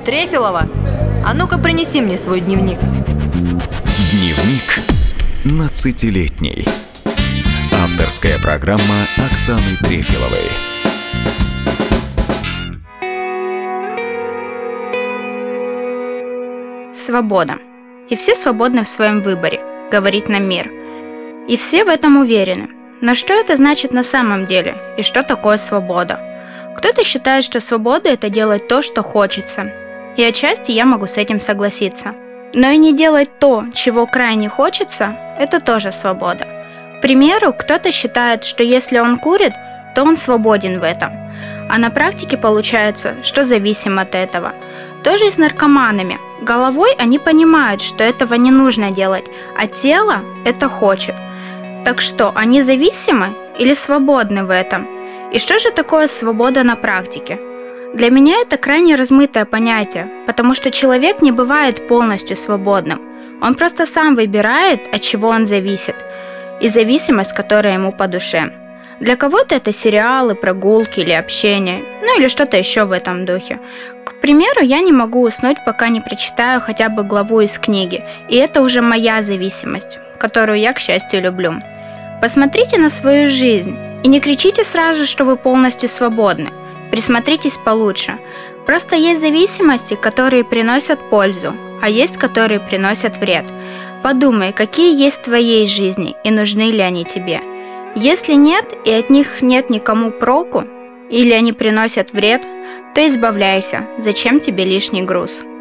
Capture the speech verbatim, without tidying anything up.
Трефилова, а ну-ка принеси мне свой дневник. Дневник нацатилетней. Авторская программа Оксаны Трефиловой. Свобода. И все свободны в своем выборе, говорит нам мир. И все в этом уверены. Но что это значит на самом деле? И что такое свобода? Кто-то считает, что свобода – это делать то, что хочется. И отчасти я могу с этим согласиться. Но и не делать то, чего крайне хочется – это тоже свобода. К примеру, кто-то считает, что если он курит, то он свободен в этом. А на практике получается, что зависим от этого. Тоже и с наркоманами. Головой они понимают, что этого не нужно делать, а тело это хочет. Так что, они зависимы или свободны в этом? И что же такое свобода на практике? Для меня это крайне размытое понятие, потому что человек не бывает полностью свободным. Он просто сам выбирает, от чего он зависит, и зависимость, которая ему по душе. Для кого-то это сериалы, прогулки или общение, ну или что-то еще в этом духе. К примеру, я не могу уснуть, пока не прочитаю хотя бы главу из книги, и это уже моя зависимость, которую я, к счастью, люблю. Посмотрите на свою жизнь и не кричите сразу, что вы полностью свободны. Присмотритесь получше. Просто есть зависимости, которые приносят пользу, а есть, которые приносят вред. Подумай, какие есть в твоей жизни и нужны ли они тебе. Если нет, и от них нет никому проку, или они приносят вред, то избавляйся, зачем тебе лишний груз.